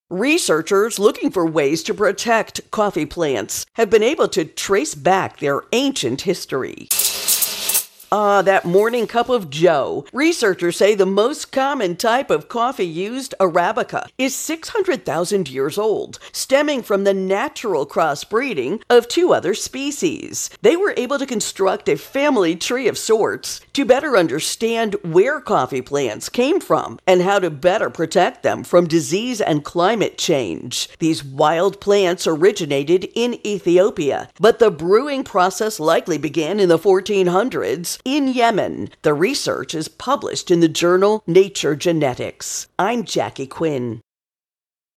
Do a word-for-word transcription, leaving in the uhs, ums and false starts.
Researchers looking for ways to protect coffee plants have been able to trace back their ancient history. Ah, that morning cup of joe. Researchers say the most common type of coffee used, Arabica, is six hundred thousand years old, stemming from the natural crossbreeding of two other species. They were able to construct a family tree of sorts to better understand where coffee plants came from and how to better protect them from disease and climate change. These wild plants originated in Ethiopia, but the brewing process likely began in the fourteen hundreds in Yemen. The research is published in the journal Nature Genetics. I'm Jackie Quinn.